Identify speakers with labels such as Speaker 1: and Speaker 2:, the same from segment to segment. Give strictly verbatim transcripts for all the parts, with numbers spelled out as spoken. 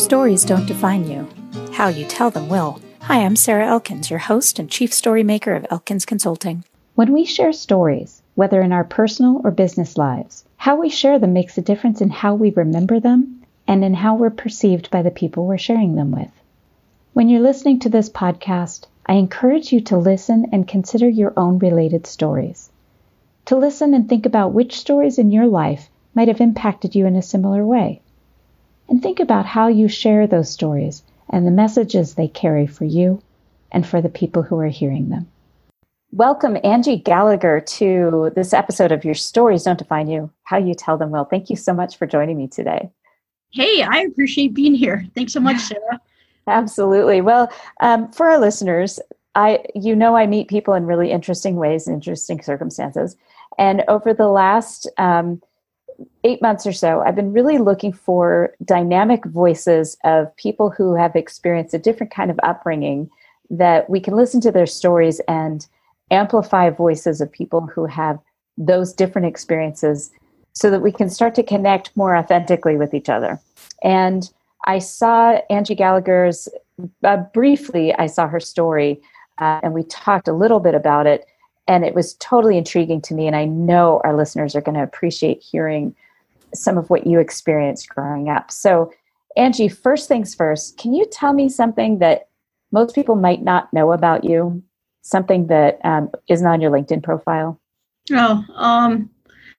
Speaker 1: stories don't define you. How you tell them will. Hi, I'm Sarah Elkins, your host and chief story maker of Elkins Consulting.
Speaker 2: When we share stories, whether in our personal or business lives, how we share them makes a difference in how we remember them and in how we're perceived by the people we're sharing them with. When you're listening to this podcast, I encourage you to listen and consider your own related stories. To listen and think about which stories in your life might have impacted you in a similar way. And think about how you share those stories and the messages they carry for you and for the people who are hearing them.
Speaker 1: Welcome, Angie Gallagher, to this episode of Your Stories Don't Define You, How You Tell Them Will. Thank you so much for joining me today.
Speaker 3: Hey, I appreciate being here. Thanks so much, Sarah.
Speaker 1: Absolutely. Well, um, for our listeners, I, you know, I meet people in really interesting ways, interesting circumstances. And over the last um, eight months or so, I've been really looking for dynamic voices of people who have experienced a different kind of upbringing that we can listen to their stories and amplify voices of people who have those different experiences so that we can start to connect more authentically with each other. And I saw Angie Gallagher's, uh, briefly, I saw her story uh, and we talked a little bit about it. And it was totally intriguing to me. And I know our listeners are going to appreciate hearing some of what you experienced growing up. So, Angie, first things first, can you tell me something that most people might not know about you? Something that um, isn't on your LinkedIn profile?
Speaker 3: Oh, um,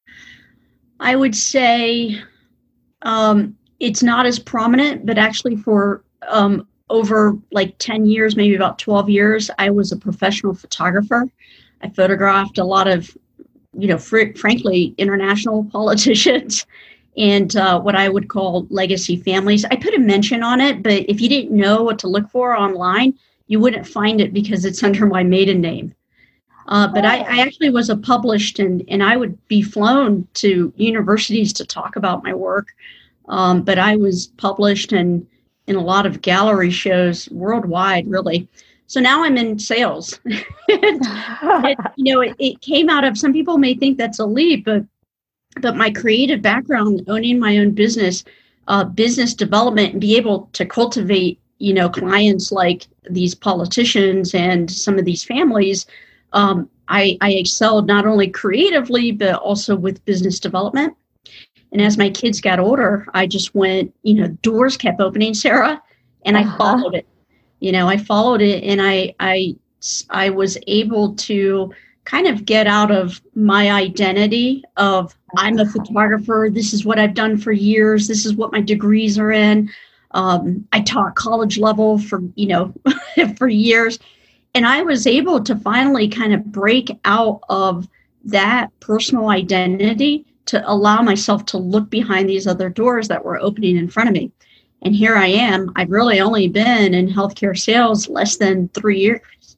Speaker 3: I would say um, it's not as prominent, but actually for um, over like ten years, maybe about twelve years, I was a professional photographer. I photographed a lot of, you know, fr- frankly, international politicians and uh, what I would call legacy families. I put a mention on it, but if you didn't know what to look for online, you wouldn't find it because it's under my maiden name. Uh, but I, I actually was a published and, and I would be flown to universities to talk about my work. Um, but I was published and in a lot of gallery shows worldwide, really. So now I'm in sales. it, you know, it, it came out of, some people may think that's a leap, but but my creative background, owning my own business, uh, business development, and be able to cultivate, you know, clients like these politicians and some of these families, um, I, I excelled not only creatively, but also with business development. And as my kids got older, I just went, you know, doors kept opening, Sarah, and I uh-huh. followed it. You know, I followed it and I, I, I was able to kind of get out of my identity of I'm a photographer. This is what I've done for years. This is what my degrees are in. Um, I taught college level for, you know, for years. And I was able to finally kind of break out of that personal identity to allow myself to look behind these other doors that were opening in front of me. And here I am. I've really only been in healthcare sales less than three years.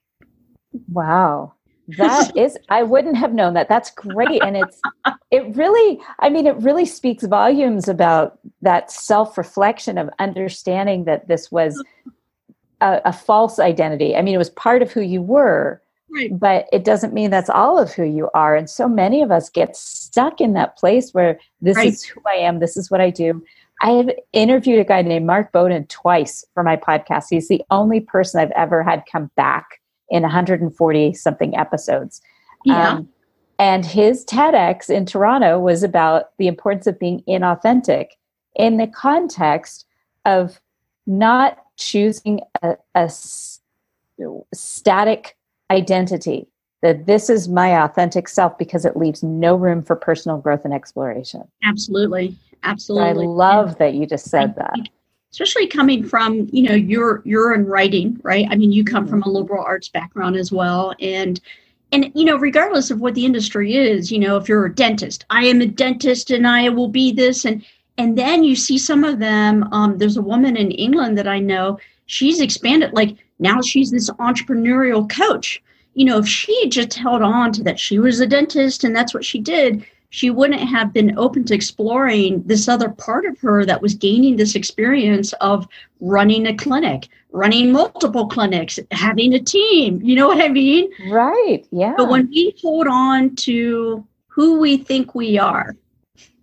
Speaker 1: Wow. That is, I wouldn't have known that. That's great. And it's, it really, I mean, it really speaks volumes about that self-reflection of understanding that this was a, a false identity. I mean, it was part of who you were,
Speaker 3: right,
Speaker 1: but it doesn't mean that's all of who you are. And so many of us get stuck in that place where this
Speaker 3: right.
Speaker 1: is who I am. This is what I do. I have interviewed a guy named Mark Bowden twice for my podcast. He's the only person I've ever had come back in one hundred forty something episodes.
Speaker 3: Yeah.
Speaker 1: Um, and his TEDx in Toronto was about the importance of being inauthentic in the context of not choosing a, a s- static identity, that this is my authentic self, because it leaves no room for personal growth and exploration.
Speaker 3: Absolutely. Absolutely.
Speaker 1: I love
Speaker 3: and
Speaker 1: that you just said
Speaker 3: I,
Speaker 1: that.
Speaker 3: Especially coming from, you know, you're you're in writing, right? I mean, you come
Speaker 1: Mm-hmm.
Speaker 3: from a liberal arts background as well. And, and, you know, regardless of what the industry is, you know, if you're a dentist, I am a dentist and I will be this. And, and then you see some of them, um, there's a woman in England that I know, she's expanded, like now she's this entrepreneurial coach. You know, if she had just held on to that, she was a dentist and that's what she did, she wouldn't have been open to exploring this other part of her that was gaining this experience of running a clinic, running multiple clinics, having a team. You know what I mean?
Speaker 1: Right. Yeah.
Speaker 3: But when we hold on to who we think we are,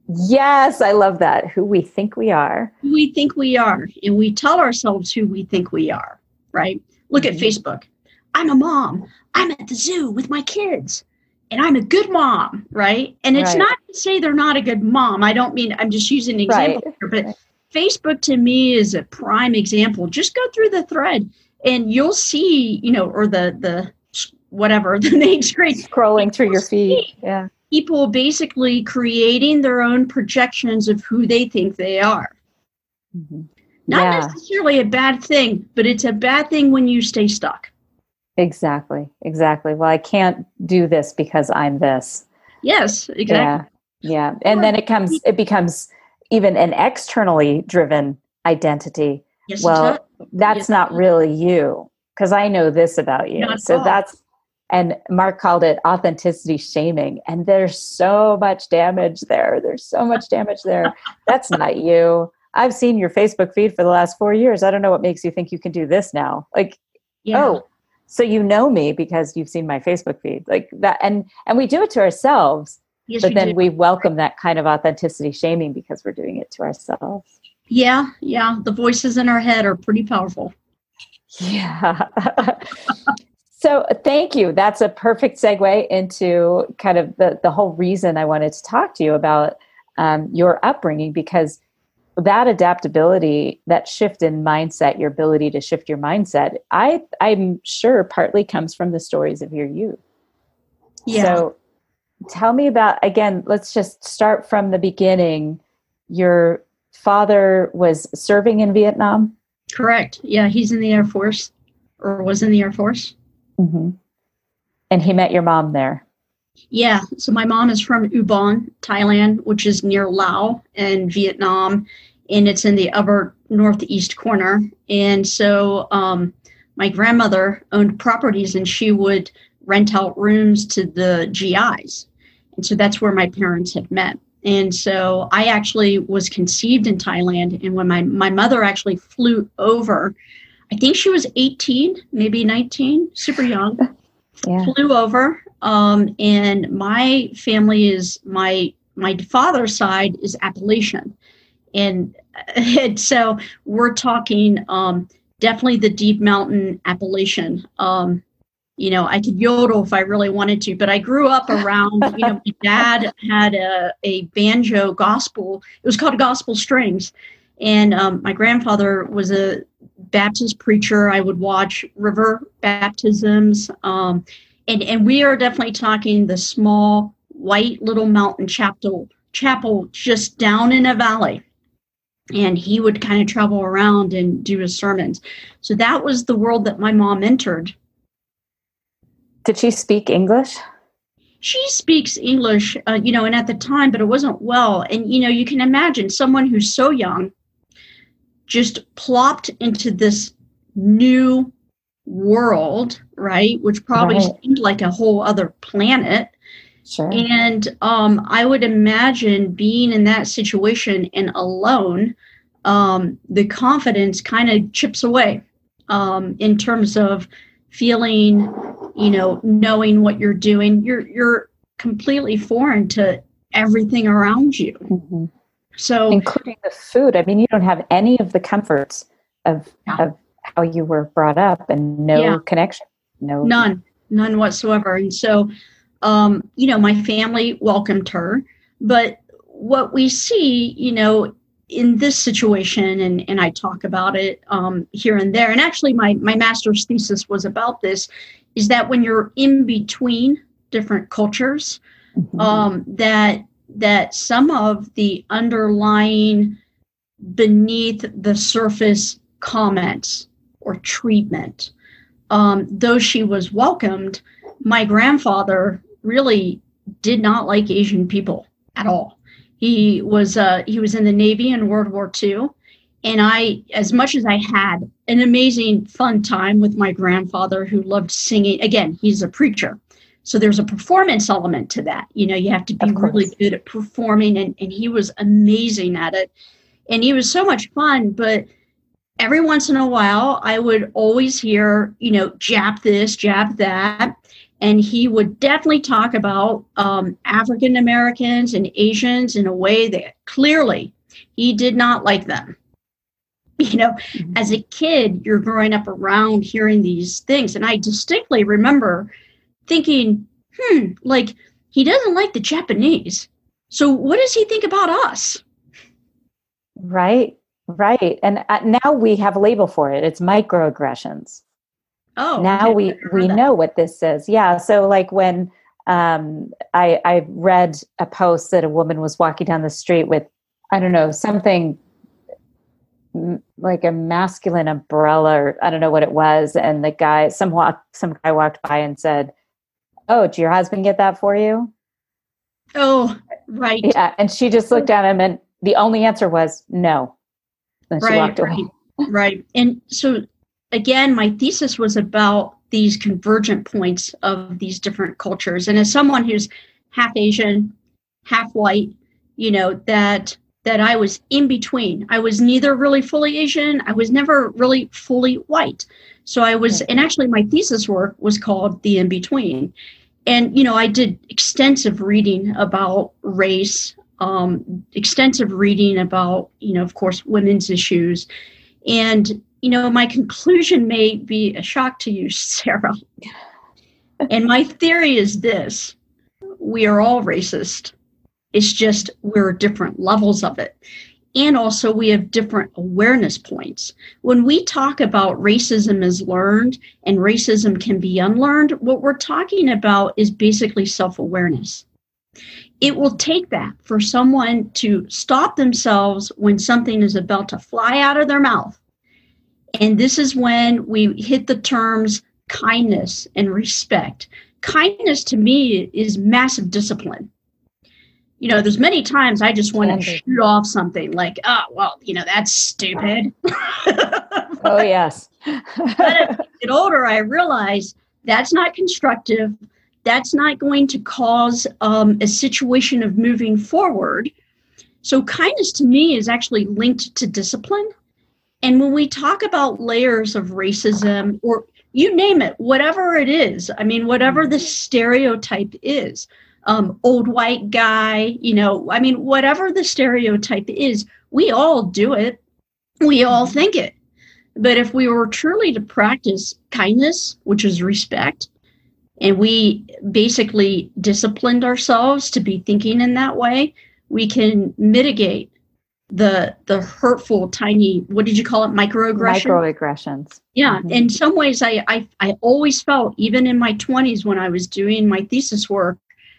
Speaker 1: Yes, I love that. Who we think we are.
Speaker 3: Who we think we are. And we tell ourselves who we think we are, right? Look mm-hmm. at Facebook. I'm a mom. I'm at the zoo with my kids. And I'm a good mom, right? And it's right. not to say they're not a good mom. I don't mean, I'm just using an example right. here, but right. Facebook to me is a prime example. Just go through the thread and you'll see, you know, or the, the whatever, the main screen.
Speaker 1: Scrolling through your feed. Yeah.
Speaker 3: People basically creating their own projections of who they think they are. Mm-hmm. Not yeah. necessarily a bad thing, but it's a bad thing when you stay stuck.
Speaker 1: Exactly. Exactly. Well, I can't do this because I'm this.
Speaker 3: Yes, exactly.
Speaker 1: Yeah. Yeah. And then it comes, it becomes even an externally driven identity.
Speaker 3: Yes,
Speaker 1: well, that's yes. not really you because I know this about you.
Speaker 3: Not
Speaker 1: so
Speaker 3: all.
Speaker 1: that's, and Mark called it authenticity shaming. And there's so much damage there. There's so much damage there. That's not you. I've seen your Facebook feed for the last four years. I don't know what makes you think you can do this now. Like,
Speaker 3: yeah.
Speaker 1: oh, so you know me because you've seen my Facebook feed like that. And, and we do it to ourselves,
Speaker 3: yes,
Speaker 1: but
Speaker 3: we
Speaker 1: then
Speaker 3: do.
Speaker 1: we welcome that kind of authenticity shaming because we're doing it to ourselves.
Speaker 3: Yeah. Yeah. The voices in our head are pretty powerful.
Speaker 1: Yeah. So thank you. That's a perfect segue into kind of the, the whole reason I wanted to talk to you about um, your upbringing, because that adaptability, that shift in mindset, your ability to shift your mindset, I, I'm sure partly comes from the stories of your youth.
Speaker 3: Yeah.
Speaker 1: So tell me about, again, let's just start from the beginning. Your father was serving in Vietnam?
Speaker 3: Correct. Yeah, he's in the Air Force or was in the Air Force.
Speaker 1: Mm-hmm. And he met your mom there?
Speaker 3: Yeah. So my mom is from Ubon, Thailand, which is near Laos and Vietnam, and it's in the upper northeast corner. And so um, my grandmother owned properties, and she would rent out rooms to the G Is. And so that's where my parents had met. And so I actually was conceived in Thailand. And when my, my mother actually flew over, I think she was eighteen, maybe nineteen, super young,
Speaker 1: yeah.
Speaker 3: flew over. Um, and my family is, my my father's side is Appalachian. And, and so we're talking um, definitely the deep mountain Appalachian. Um, you know, I could yodel if I really wanted to, but I grew up around, you know, my dad had a, a banjo gospel. It was called Gospel Strings. And um, my grandfather was a Baptist preacher. I would watch river baptisms. Um, and, and we are definitely talking the small white little mountain chapel, chapel just down in a valley. And he would kind of travel around and do his sermons. So that was the world that my mom entered.
Speaker 1: Did she speak English?
Speaker 3: She speaks English, uh, you know, and at the time, but it wasn't well. And, you know, you can imagine someone who's so young just plopped into this new world, right? Which probably
Speaker 1: right.
Speaker 3: seemed like a whole other planet.
Speaker 1: Sure.
Speaker 3: And um, I would imagine being in that situation and alone, um, the confidence kind of chips away um, in terms of feeling, you know, knowing what you're doing. You're you're completely foreign to everything around you.
Speaker 1: Mm-hmm.
Speaker 3: So,
Speaker 1: including the food. I mean, you don't have any of the comforts of
Speaker 3: yeah.
Speaker 1: of how you were brought up, and no
Speaker 3: yeah.
Speaker 1: connection, no
Speaker 3: none, none whatsoever. And so, um, you know, my family welcomed her, but what we see, you know, in this situation, and, and I talk about it um, here and there, and actually my, my master's thesis was about this, is that when you're in between different cultures, mm-hmm. um, that that some of the underlying beneath the surface comments or treatment, um, though she was welcomed, my grandfather really did not like Asian people at all. He was uh, he was in the Navy in World War Two. And I, as much as I had an amazing fun time with my grandfather who loved singing, again, he's a preacher. So there's a performance element to that. You know, you have to be really good at performing, and, and he was amazing at it. And he was so much fun, but every once in a while I would always hear, you know, jab this, jab that. And he would definitely talk about um, African Americans and Asians in a way that clearly he did not like them. You know, mm-hmm. As a kid, you're growing up around hearing these things. And I distinctly remember thinking, hmm, like, he doesn't like the Japanese. So what does he think about us?
Speaker 1: Right, right. And uh, now we have a label for it. It's microaggressions.
Speaker 3: Oh,
Speaker 1: now
Speaker 3: okay.
Speaker 1: we we that. know what this is. Yeah. So like when um, I I read a post that a woman was walking down the street with, I don't know, something m- like a masculine umbrella, or I don't know what it was, and the guy some walk some guy walked by and said, "Oh, did your husband get that for you?"
Speaker 3: Oh, right.
Speaker 1: Yeah, and she just looked at him, and the only answer was no. And she
Speaker 3: right,
Speaker 1: walked away.
Speaker 3: Right. right. And so. Again, my thesis was about these convergent points of these different cultures. And as someone who's half Asian, half white, you know, that that I was in between. I was neither really fully Asian. I was never really fully white. So I was, and actually my thesis work was called The In-Between. And, you know, I did extensive reading about race, um, extensive reading about, you know, of course, women's issues. And you know, my conclusion may be a shock to you, Sarah. And my theory is this: we are all racist. It's just we're different levels of it. And also we have different awareness points. When we talk about racism is learned and racism can be unlearned, what we're talking about is basically self-awareness. It will take that for someone to stop themselves when something is about to fly out of their mouth. And this is when we hit the terms kindness and respect. Kindness to me is massive discipline. You know, there's many times I just want to shoot off something like, oh, well, you know, that's stupid.
Speaker 1: Oh, yes.
Speaker 3: But as I get older, I realize that's not constructive. That's not going to cause um, a situation of moving forward. So kindness to me is actually linked to discipline. And when we talk about layers of racism, or you name it, whatever it is, I mean, whatever the stereotype is, um, old white guy, you know, I mean, whatever the stereotype is, we all do it. We all think it. But if we were truly to practice kindness, which is respect, and we basically disciplined ourselves to be thinking in that way, we can mitigate the the hurtful, tiny, what did you call it, microaggression?
Speaker 1: Microaggressions.
Speaker 3: Yeah.
Speaker 1: Mm-hmm.
Speaker 3: In some ways, I, I I always felt, even in my twenties when I was doing my thesis work,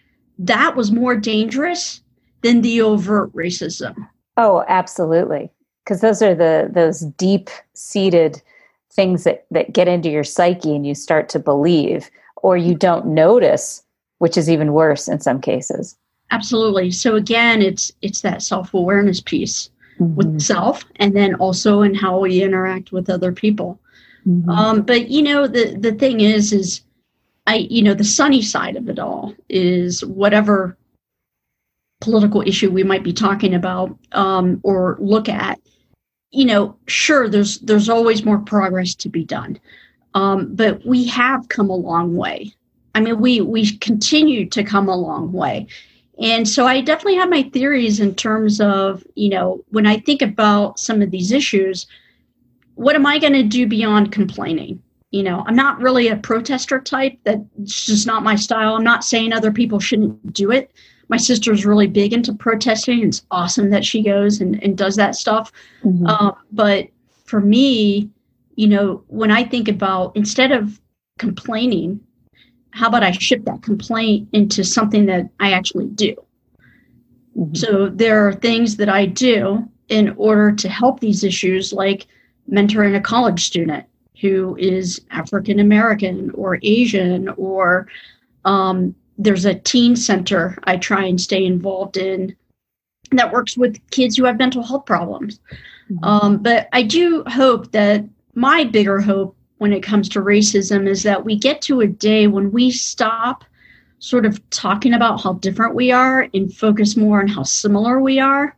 Speaker 3: that was more dangerous than the overt racism.
Speaker 1: Oh, absolutely. Because those are the those deep-seated things that, that get into your psyche and you start to believe, or you don't notice, which is even worse in some cases.
Speaker 3: Absolutely. So again, it's it's that self-awareness piece mm-hmm. with self, and then also in how we interact with other people. Mm-hmm. Um, but you know, the the thing is, is I you know the sunny side of it all is whatever political issue we might be talking about um, or look at. You know, sure, there's there's always more progress to be done, um, but we have come a long way. I mean, we we continue to come a long way. And so I definitely have my theories in terms of, you know, when I think about some of these issues, what am I going to do beyond complaining? You know, I'm not really a protester type. That's just not my style. I'm not saying other people shouldn't do it. My sister's really big into protesting. It's awesome that she goes and, and does that stuff. Mm-hmm. Uh, but for me, you know, when I think about, instead of complaining, how about I shift that complaint into something that I actually do? Mm-hmm. So there are things that I do in order to help these issues, like mentoring a college student who is African American or Asian, or um, there's a teen center I try and stay involved in that works with kids who have mental health problems. Mm-hmm. Um, but I do hope that my bigger hope when it comes to racism is that we get to a day when we stop sort of talking about how different we are and focus more on how similar we are.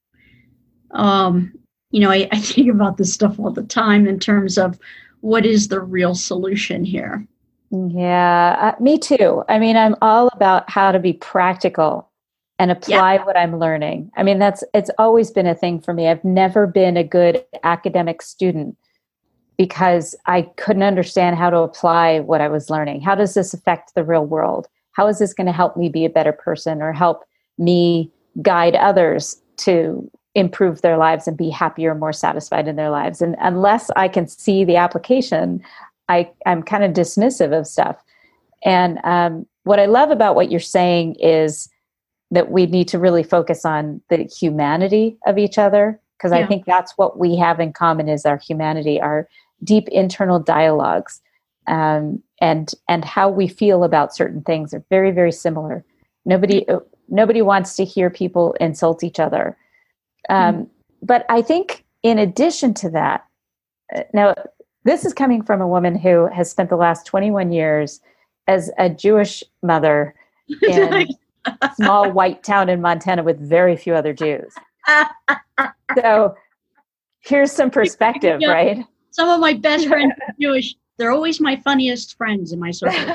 Speaker 3: Um, you know, I, I think about this stuff all the time in terms of what is the real solution here.
Speaker 1: Yeah, uh, me too. I mean, I'm all about how to be practical and apply yeah. what I'm learning. I mean, that's it's always been a thing for me. I've never been a good academic student because I couldn't understand how to apply what I was learning. How does this affect the real world? How is this going to help me be a better person or help me guide others to improve their lives and be happier, more satisfied in their lives? And unless I can see the application, I, I'm kind of dismissive of stuff. And um, what I love about what you're saying is that we need to really focus on the humanity of each other, because yeah. I think that's what we have in common is our humanity, our deep internal dialogues, um, and and how we feel about certain things are very, very similar. Nobody nobody wants to hear people insult each other. Um, mm-hmm. But I think in addition to that, now this is coming from a woman who has spent the last twenty-one years as a Jewish mother in a small white town in Montana with very few other Jews. So here's some perspective, yeah. right?
Speaker 3: Some of my best friends are Jewish. They're always my funniest friends in my circle.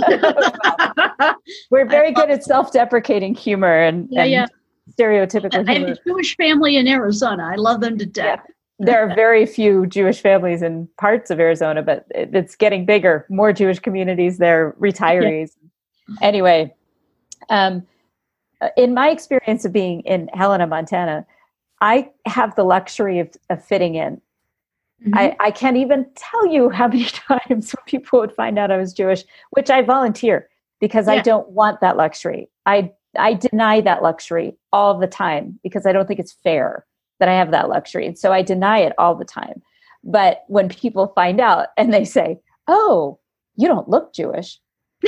Speaker 1: We're very good at self-deprecating humor and,
Speaker 3: yeah,
Speaker 1: and
Speaker 3: yeah.
Speaker 1: stereotypical
Speaker 3: I
Speaker 1: humor.
Speaker 3: have a Jewish family in Arizona. I love them to death.
Speaker 1: Yeah. There are very few Jewish families in parts of Arizona, but it, it's getting bigger. More Jewish communities there, retirees. Yeah. Anyway, um, in my experience of being in Helena, Montana, I have the luxury of, of fitting in. Mm-hmm. I, I can't even tell you how many times people would find out I was Jewish, which I volunteer because yeah. I don't want that luxury. I I deny that luxury all the time because I don't think it's fair that I have that luxury. And so I deny it all the time. But when people find out and they say, oh, you don't look Jewish.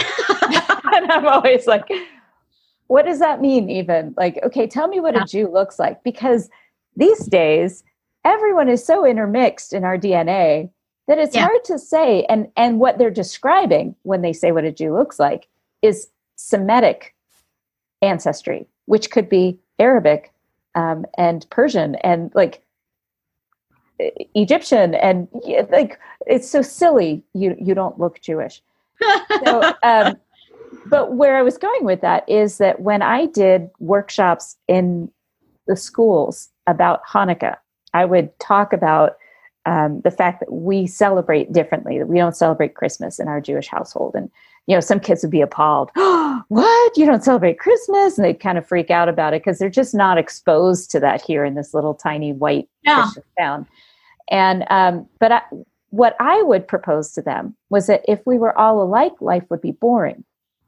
Speaker 1: And I'm always like, what does that mean even? Like, okay, tell me what yeah. a Jew looks like. Because these days, everyone is so intermixed in our D N A that it's yeah. hard to say. And, and what they're describing when they say what a Jew looks like is Semitic ancestry, which could be Arabic um, and Persian and like Egyptian. And like, it's so silly. You, you don't look Jewish. So, um, but where I was going with that is that when I did workshops in the schools about Hanukkah, I would talk about um, the fact that we celebrate differently, that we don't celebrate Christmas in our Jewish household. And, you know, some kids would be appalled. Oh, what? You don't celebrate Christmas? And they'd kind of freak out about it because they're just not exposed to that here in this little tiny white
Speaker 3: yeah.
Speaker 1: Christian town. And, um, but I, what I would propose to them was that if we were all alike, life would be boring.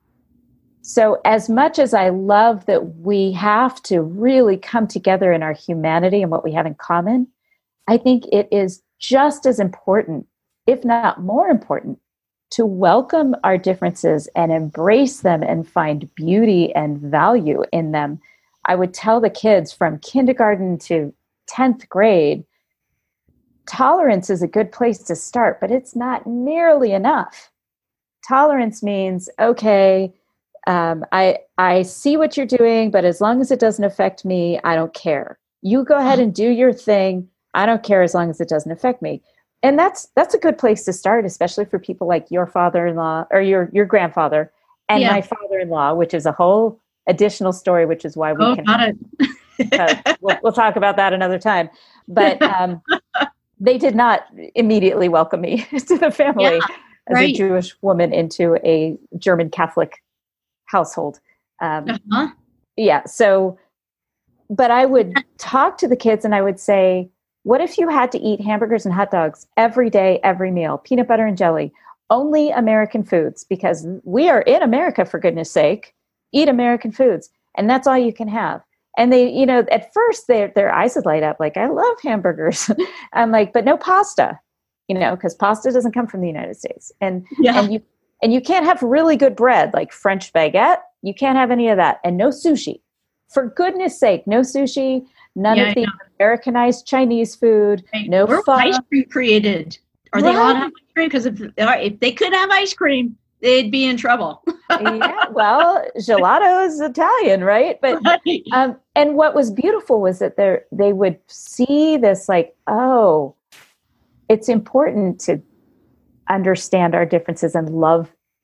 Speaker 1: So as much as I love that we have to really come together in our humanity and what we have in common, I think it is just as important, if not more important, to welcome our differences and embrace them and find beauty and value in them. I would tell the kids from kindergarten to tenth grade, tolerance is a good place to start, but it's not nearly enough. Tolerance means, okay, Um, I I see what you're doing, but as long as it doesn't affect me, I don't care. You go ahead and do your thing. I don't care as long as it doesn't affect me. And that's that's a good place to start, especially for people like your father-in-law or your your grandfather and yeah. my father-in-law, which is a whole additional story, which is why we
Speaker 3: oh,
Speaker 1: can.
Speaker 3: Got it.
Speaker 1: uh, we'll, we'll talk about that another time. But um, they did not immediately welcome me to the family yeah, as right. a Jewish woman into a German Catholic household. Um, uh-huh. Yeah. So, but I would talk to the kids and I would say, what if you had to eat hamburgers and hot dogs every day, every meal, peanut butter and jelly, only American foods, because we are in America, for goodness sake, eat American foods. And that's all you can have. And they, you know, at first their, their eyes would light up. Like, I love hamburgers. I'm like, but no pasta, you know, because pasta doesn't come from the United States. And, yeah. and you, And you can't have really good bread, like French baguette. You can't have any of that. And no sushi. For goodness sake, no sushi, none yeah, of the Americanized Chinese food, hey, no
Speaker 3: Where
Speaker 1: pho.
Speaker 3: ice cream created? Are right. they allowed to have ice cream? Because if, if they could have ice cream, they'd be in trouble.
Speaker 1: Yeah, well, gelato is Italian, right? But right. Um, and what was beautiful was that they they would see this like, oh, it's important to understand our differences and love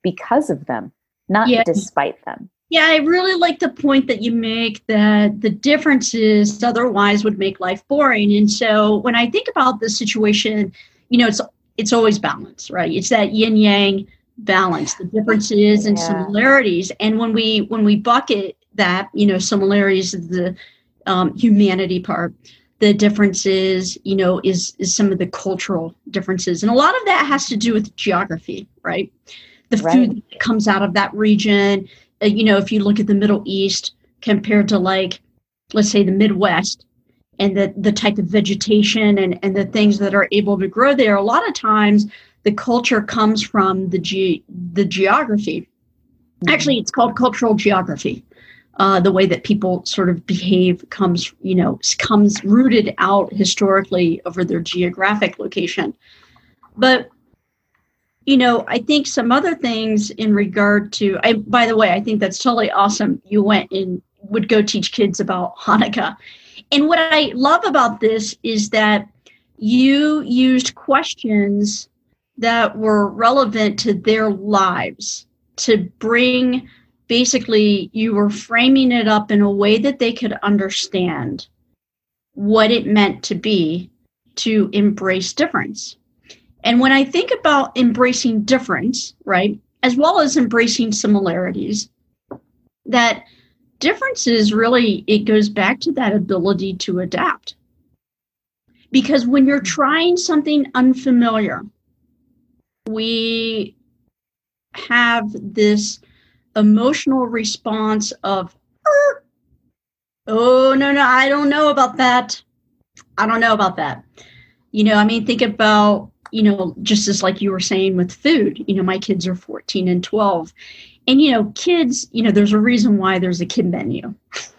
Speaker 1: because of them, not
Speaker 3: Yeah.
Speaker 1: despite them.
Speaker 3: Yeah, I really like the point that you make that the differences otherwise would make life boring. And so when I think about the situation, you know, it's it's always balance, right? It's that yin yang balance, the differences and
Speaker 1: Yeah.
Speaker 3: similarities. And when we when we bucket that, you know, similarities is the um, humanity part, the differences, you know, is is some of the cultural differences, and a lot of that has to do with geography, right? The
Speaker 1: Right.
Speaker 3: food that comes out of that region. Uh, you know, if you look at the Middle East compared to, like, let's say the Midwest, and the, the type of vegetation and, and the things that are able to grow there, a lot of times the culture comes from the ge- the geography.
Speaker 1: Mm-hmm.
Speaker 3: Actually, it's called cultural geography. Uh, the way that people sort of behave comes, you know, comes rooted out historically over their geographic location. But you know, I think some other things in regard to, I, by the way, I think that's totally awesome. You went and would go teach kids about Hanukkah. And what I love about this is that you used questions that were relevant to their lives to bring, basically, you were framing it up in a way that they could understand what it meant to be, to embrace difference. And when I think about embracing difference, right, as well as embracing similarities, that differences really, it goes back to that ability to adapt. Because when you're trying something unfamiliar, we have this emotional response of, er, oh, no, no, I don't know about that. I don't know about that. You know, I mean, think about, you know, just as like you were saying with food, you know, my kids are fourteen and twelve. And, you know, kids, you know, there's a reason why there's a kid menu.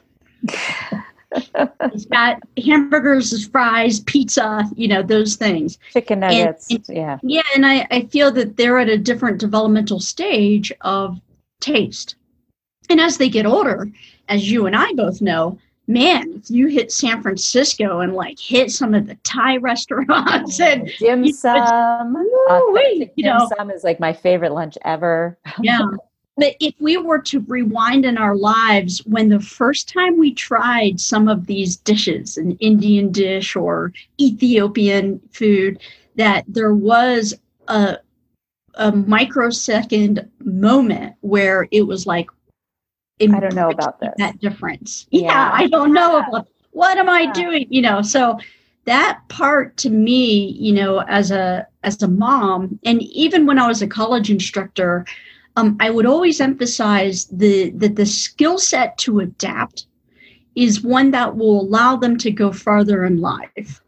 Speaker 3: It's got hamburgers, fries, pizza, you know, those things.
Speaker 1: Chicken nuggets.
Speaker 3: And, and,
Speaker 1: yeah.
Speaker 3: Yeah. And I, I feel that they're at a different developmental stage of taste. And as they get older, as you and I both know, man, if you hit San Francisco and like hit some of the Thai restaurants and
Speaker 1: dim sum,
Speaker 3: woo-wee, you
Speaker 1: dim
Speaker 3: know,
Speaker 1: sum is like my favorite lunch ever.
Speaker 3: yeah. But if we were to rewind in our lives, when the first time we tried some of these dishes, an Indian dish or Ethiopian food, that there was a, a microsecond moment where it was like,
Speaker 1: I don't know about this.
Speaker 3: That difference.
Speaker 1: Yeah,
Speaker 3: yeah I don't know
Speaker 1: yeah.
Speaker 3: about what am I
Speaker 1: Yeah.
Speaker 3: doing? You know, so that part to me, you know, as a as a mom, and even when I was a college instructor, um, I would always emphasize the that the skill set to adapt is one that will allow them to go farther in life.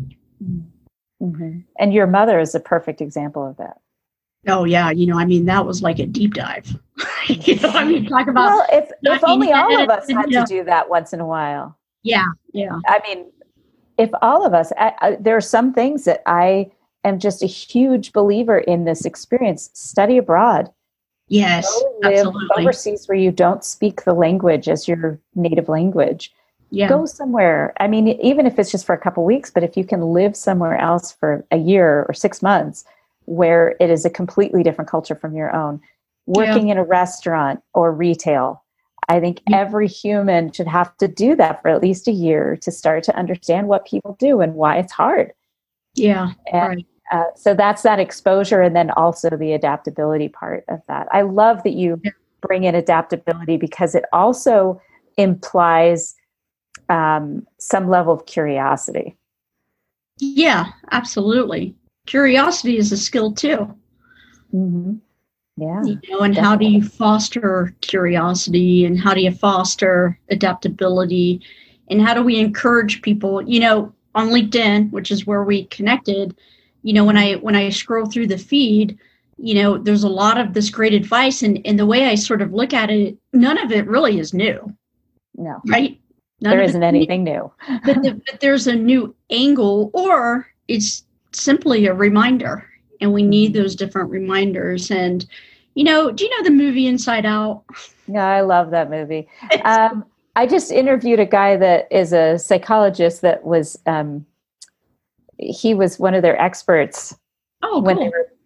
Speaker 1: Mm-hmm. And your mother is a perfect example of that.
Speaker 3: Oh yeah, you know, I mean, that was like a deep dive. You know, I mean, talk about.
Speaker 1: Well, if if only all of us
Speaker 3: and,
Speaker 1: had
Speaker 3: you know,
Speaker 1: to do that once in a while.
Speaker 3: Yeah, yeah.
Speaker 1: I mean, if all of us, I, I, there are some things that I am just a huge believer in this experience. Study abroad.
Speaker 3: Yes,
Speaker 1: Go live
Speaker 3: absolutely.
Speaker 1: overseas where you don't speak the language as your native language.
Speaker 3: Yeah.
Speaker 1: Go somewhere. I mean, even if it's just for a couple of weeks, but if you can live somewhere else for a year or six months where it is a completely different culture from your own, working
Speaker 3: Yeah.
Speaker 1: in a restaurant or retail, I think every human should have to do that for at least a year to start to understand what people do and why it's hard.
Speaker 3: Yeah.
Speaker 1: And
Speaker 3: Right.
Speaker 1: uh, so that's that exposure, and then also the adaptability part of that. I love that you
Speaker 3: Yeah.
Speaker 1: bring in adaptability because it also implies um, some level of curiosity.
Speaker 3: Yeah, absolutely. Curiosity is a skill too.
Speaker 1: Mm-hmm. Yeah.
Speaker 3: You know, and how do you foster curiosity, and how do you foster adaptability, and how do we encourage people, you know, on LinkedIn, which is where we connected, you know, when I when I scroll through the feed, you know, there's a lot of this great advice, and, and the way I sort of look at it, none of it really is new,
Speaker 1: No,
Speaker 3: right? None
Speaker 1: there
Speaker 3: of
Speaker 1: isn't
Speaker 3: it's new.
Speaker 1: anything new.
Speaker 3: but, the, but there's a new angle, or it's simply a reminder, and we need those different reminders. And you know, do you know the movie Inside Out?
Speaker 1: Yeah, I love that movie. Um, I just interviewed a guy that is a psychologist that was, um, he was one of their experts
Speaker 3: Oh,
Speaker 1: when
Speaker 3: cool.
Speaker 1: they were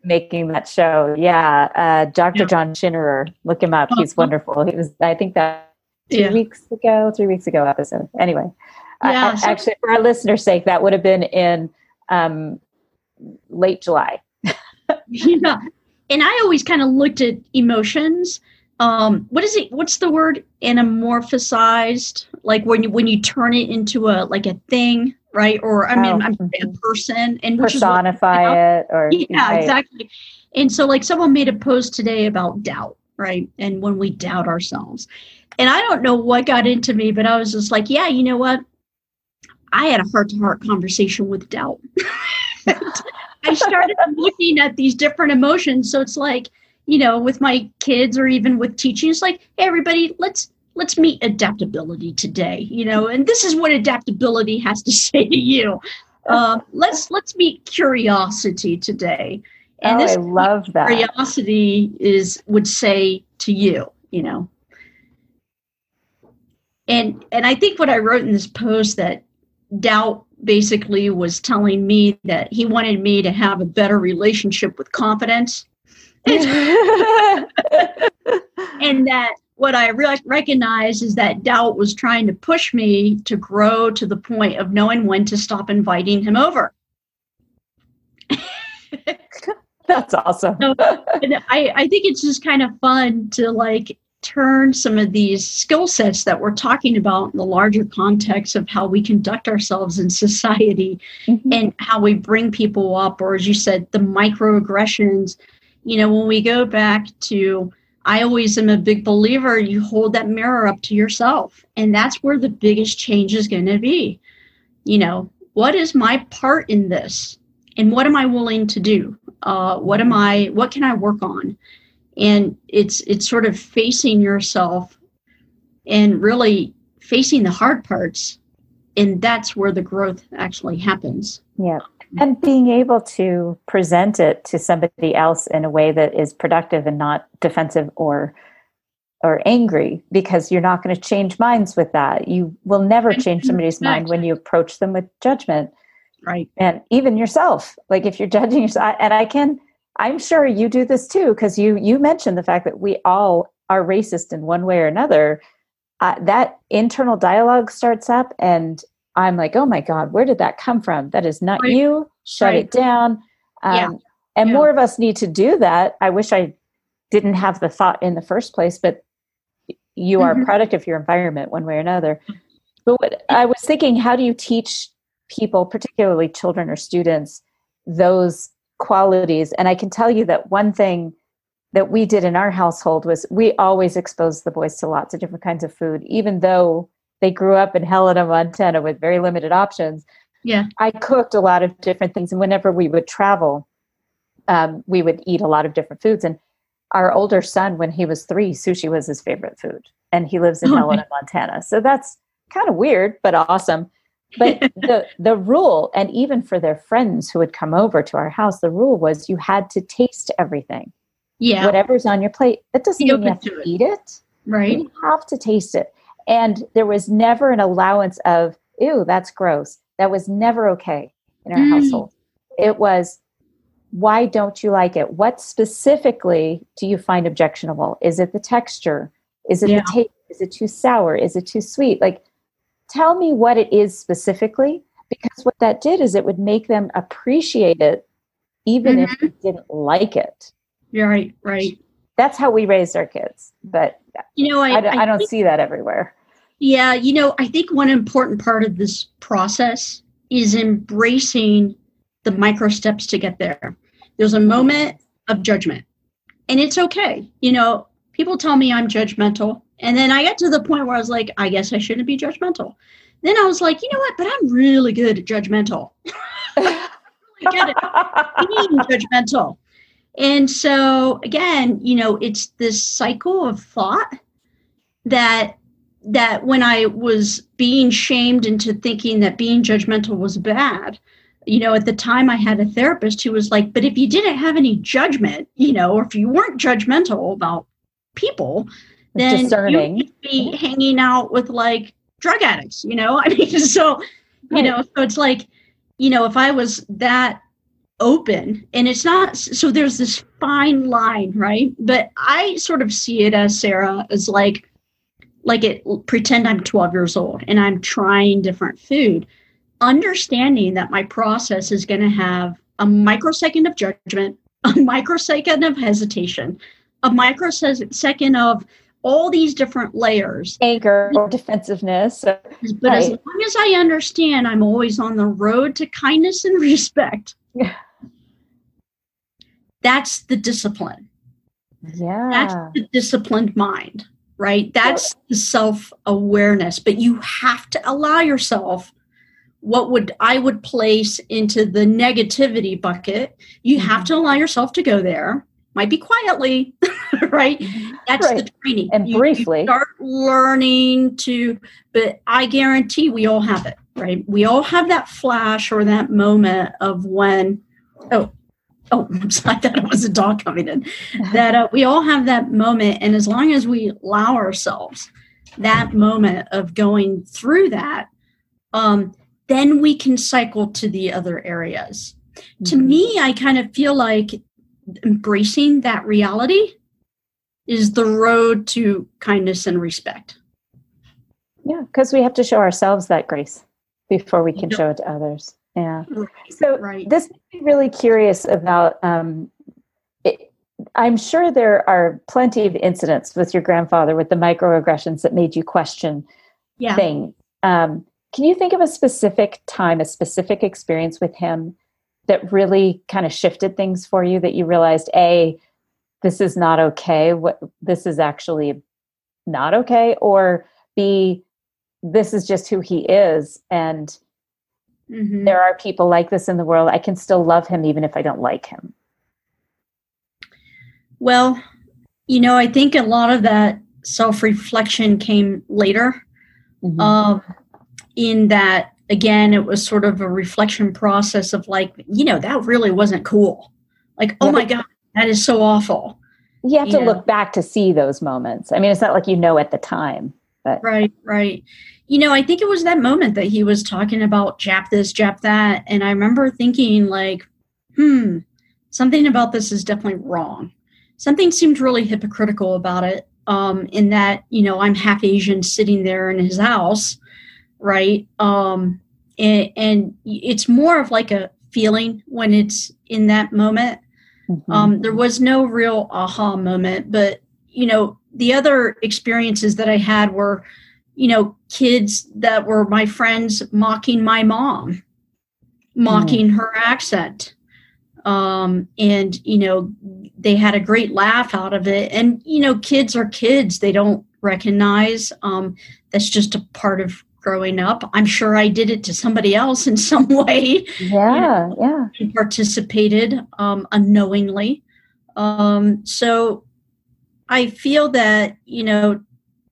Speaker 1: making that show. Yeah. Uh, Doctor
Speaker 3: Yeah.
Speaker 1: John Schinnerer, look him up. He's
Speaker 3: Uh-huh.
Speaker 1: wonderful. He was, I think that two
Speaker 3: Yeah.
Speaker 1: weeks ago, three weeks ago episode. Anyway,
Speaker 3: Yeah,
Speaker 1: I, I,
Speaker 3: so-
Speaker 1: actually, for our listeners' sake, that would have been in um, late July.
Speaker 3: Yeah. And I always kind of looked at emotions. Um, what is it? What's the word? Anamorphosized, like when you when you turn it into a like a thing, right? Or I mean,
Speaker 1: Oh,
Speaker 3: I'm a
Speaker 1: mhm.
Speaker 3: person, and which is what-
Speaker 1: Personify it, or
Speaker 3: yeah,
Speaker 1: right.
Speaker 3: exactly. And so, like, someone made a post today about doubt, right? And when we doubt ourselves, and I don't know what got into me, but I was just like, yeah, you know what? I had a heart-to-heart conversation with doubt. I started looking at these different emotions. So it's like, you know, with my kids or even with teaching, it's like, hey, everybody, let's let's meet adaptability today, you know, and this is what adaptability has to say to you. Um, let's let's meet curiosity today. And
Speaker 1: Oh,
Speaker 3: this
Speaker 1: I love that.
Speaker 3: curiosity is would say to you, you know. And and I think what I wrote in this post, that doubt basically was telling me that he wanted me to have a better relationship with confidence. And that what I re- recognized is that doubt was trying to push me to grow to the point of knowing when to stop inviting him over.
Speaker 1: That's awesome.
Speaker 3: So, and I, I think it's just kind of fun to like turn some of these skill sets that we're talking about in the larger context of how we conduct ourselves in society
Speaker 1: Mhm.
Speaker 3: and how we bring people up, or as you said, the microaggressions. You know, when we go back to, I always am a big believer, you hold that mirror up to yourself, and that's where the biggest change is going to be. You know, what is my part in this? And what am I willing to do? Uh, what am I, what can I work on? And it's it's sort of facing yourself and really facing the hard parts. And that's where the growth actually happens.
Speaker 1: Yeah. And being able to present it to somebody else in a way that is productive and not defensive or or angry, because you're not going to change minds with that. You will never change somebody's mind when you approach them with judgment.
Speaker 3: Right.
Speaker 1: And even yourself, like if you're judging yourself, and I can, I'm sure you do this too, because you you mentioned the fact that we all are racist in one way or another. Uh, that internal dialogue starts up, and I'm like, oh my God, where did that come from? That is not
Speaker 3: Right.
Speaker 1: you. Shut
Speaker 3: Right.
Speaker 1: it down. Um,
Speaker 3: Yeah.
Speaker 1: And
Speaker 3: Yeah.
Speaker 1: more of us need to do that. I wish I didn't have the thought in the first place, but you are
Speaker 3: Mhm.
Speaker 1: a product of your environment one way or another. But what, I was thinking, how do you teach people, particularly children or students, those qualities? And I can tell you that one thing that we did in our household was we always exposed the boys to lots of different kinds of food, even though they grew up in Helena, Montana with very limited options.
Speaker 3: Yeah.
Speaker 1: I cooked a lot of different things. And whenever we would travel, um, we would eat a lot of different foods. And our older son, when he was three, sushi was his favorite food. And he lives in
Speaker 3: Oh,
Speaker 1: Helena, Montana. So that's kind of weird, but awesome. But the, the rule, and even for their friends who would come over to our house, the rule was you had to taste everything.
Speaker 3: Yeah.
Speaker 1: Whatever's on your plate. That doesn't
Speaker 3: Be
Speaker 1: mean you
Speaker 3: open
Speaker 1: have to,
Speaker 3: to it.
Speaker 1: eat it.
Speaker 3: Right.
Speaker 1: You have to taste it. And there was never an allowance of, ew, that's gross. That was never okay in our
Speaker 3: Mm.
Speaker 1: household. It was, why don't you like it? What specifically do you find objectionable? Is it the texture? Is it
Speaker 3: Yeah.
Speaker 1: the taste? Is it too sour? Is it too sweet? Like, tell me what it is specifically, because what that did is it would make them appreciate it, even if they didn't like it.
Speaker 3: You're right. Right.
Speaker 1: That's how we raised our kids. But
Speaker 3: You know, I,
Speaker 1: I, don't- I don't
Speaker 3: think-
Speaker 1: see that everywhere.
Speaker 3: Yeah, you know, I think one important part of this process is embracing the micro steps to get there. There's a moment of judgment, and it's okay. You know, people tell me I'm judgmental, and then I get to the point where I was like, I guess I shouldn't be judgmental. Then I was like, you know what? But I'm really good at judgmental. really good at being judgmental. And so again, you know, it's this cycle of thought that that when I was being shamed into thinking that being judgmental was bad, you know, at the time I had a therapist who was like, but if you didn't have any judgment, you know, or if you weren't judgmental about people, then
Speaker 1: Discerning.
Speaker 3: you could be hanging out with like drug addicts, you know? I mean, so, you
Speaker 1: Right.
Speaker 3: know, so it's like, you know, if I was that open, and it's not, so there's this fine line, right? But I sort of see it as, Sarah, as like, like it, pretend I'm twelve years old and I'm trying different food, understanding that my process is going to have a microsecond of judgment, a microsecond of hesitation, a microsecond of all these different layers.
Speaker 1: Anger or defensiveness.
Speaker 3: But right. As long as I understand I'm always on the road to kindness and respect, yeah. That's the discipline.
Speaker 1: Yeah.
Speaker 3: That's the disciplined mind, right? That's well, the self-awareness. But you have to allow yourself what would I would place into the negativity bucket. You mm-hmm. have to allow yourself to go there. Might be quietly, right? That's right. The training.
Speaker 1: And
Speaker 3: you,
Speaker 1: briefly.
Speaker 3: You start learning to, but I guarantee we all have it, right? We all have that flash or that moment of when, oh, oh, I'm sorry, I thought it was a dog coming in. That uh, we all have that moment. And as long as we allow ourselves that moment of going through that, um, then we can cycle to the other areas. Mm-hmm. To me, I kind of feel like embracing that reality is the road to kindness and respect.
Speaker 1: Yeah, because we have to show ourselves that grace before we can yep. show it to others. Yeah.
Speaker 3: Right.
Speaker 1: So
Speaker 3: right.
Speaker 1: this makes me really curious about, um, it, I'm sure there are plenty of incidents with your grandfather with the microaggressions that made you question
Speaker 3: yeah.
Speaker 1: things. Um, can you think of a specific time, a specific experience with him that really kind of shifted things for you, that you realized, A, this is not okay, what this is actually not okay, or B, this is just who he is, and mm-hmm. there are people like this in the world. I can still love him even if I don't like him.
Speaker 3: Well, you know, I think a lot of that self-reflection came later, mm-hmm. um, in that, again, it was sort of a reflection process of like, you know, that really wasn't cool. Like, oh yeah, my God, that is so awful.
Speaker 1: You have
Speaker 3: you
Speaker 1: to
Speaker 3: know?
Speaker 1: look back to see those moments. I mean, it's not like you know at the time. But.
Speaker 3: Right, right. You know, I think it was that moment that he was talking about Jap this, Jap that. And I remember thinking like, hmm, something about this is definitely wrong. Something seemed really hypocritical about it, um, in that, you know, I'm half Asian sitting there in his house. Right. Um, and, and it's more of like a feeling when it's in that moment. Mm-hmm. Um, there was no real aha moment, but, you know, the other experiences that I had were, you know, kids that were my friends mocking my mom, mocking mm. her accent. Um, and, you know, they had a great laugh out of it. And, you know, kids are kids. They don't recognize. Um, that's just a part of growing up. I'm sure I did it to somebody else in some way.
Speaker 1: Yeah,
Speaker 3: you know,
Speaker 1: yeah.
Speaker 3: And participated um, unknowingly. Um, so I feel that, you know,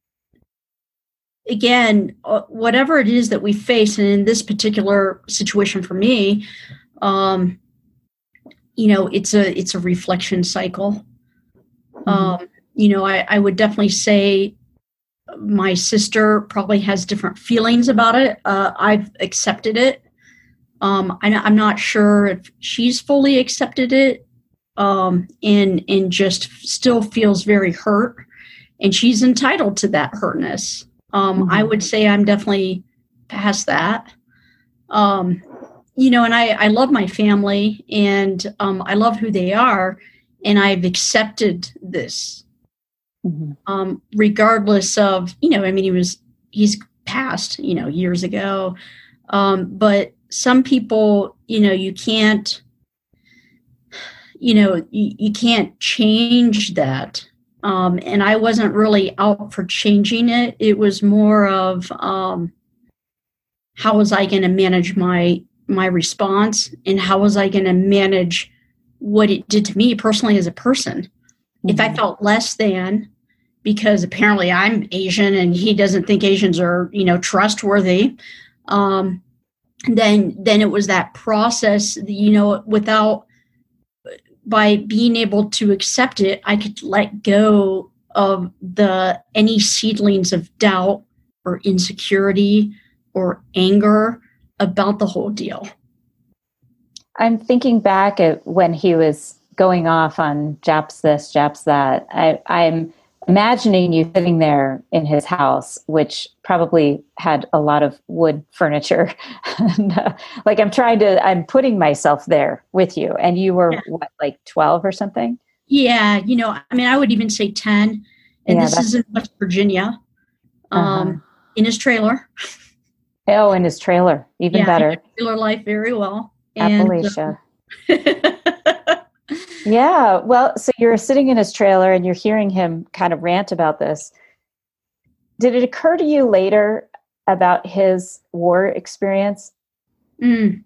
Speaker 3: again, uh, whatever it is that we face, and in this particular situation for me, um, you know, it's a it's a reflection cycle. Mm-hmm. Um, you know, I, I would definitely say my sister probably has different feelings about it. Uh, I've accepted it. Um, I, I'm not sure if she's fully accepted it, um, and and just still feels very hurt. And she's entitled to that hurtness. Um, mm-hmm. I would say I'm definitely past that. Um, you know, and I, I love my family, and um, I love who they are, and I've accepted this. Mm-hmm. Um, regardless of, you know, I mean, he was, he's passed, you know, years ago. Um, but some people, you know, you can't, you know, you, you can't change that. Um, and I wasn't really out for changing it. It was more of, um, how was I going to manage my, my response, and how was I going to manage what it did to me personally as a person? Mm-hmm. If I felt less than, because apparently I'm Asian and he doesn't think Asians are, you know, trustworthy, um, then then it was that process, you know, without, by being able to accept it, I could let go of the any seedlings of doubt or insecurity or anger about the whole deal.
Speaker 1: I'm thinking back at when he was going off on Japs this, Japs that. I, I'm imagining you sitting there in his house, which probably had a lot of wood furniture. and, uh, like I'm trying to, I'm putting myself there with you. And you were
Speaker 3: Yeah.
Speaker 1: what, like twelve or something?
Speaker 3: Yeah, you know, I mean, I would even say ten. And
Speaker 1: Yeah,
Speaker 3: this
Speaker 1: that's-
Speaker 3: is in West Virginia, um,
Speaker 1: Uh-huh.
Speaker 3: in his trailer.
Speaker 1: Oh, in his trailer, even
Speaker 3: Yeah,
Speaker 1: better.
Speaker 3: he knew trailer life very well. And,
Speaker 1: Appalachia.
Speaker 3: uh,
Speaker 1: Yeah. Well, so you're sitting in his trailer and you're hearing him kind of rant about this. Did it occur to you later about his war experience?
Speaker 3: mm.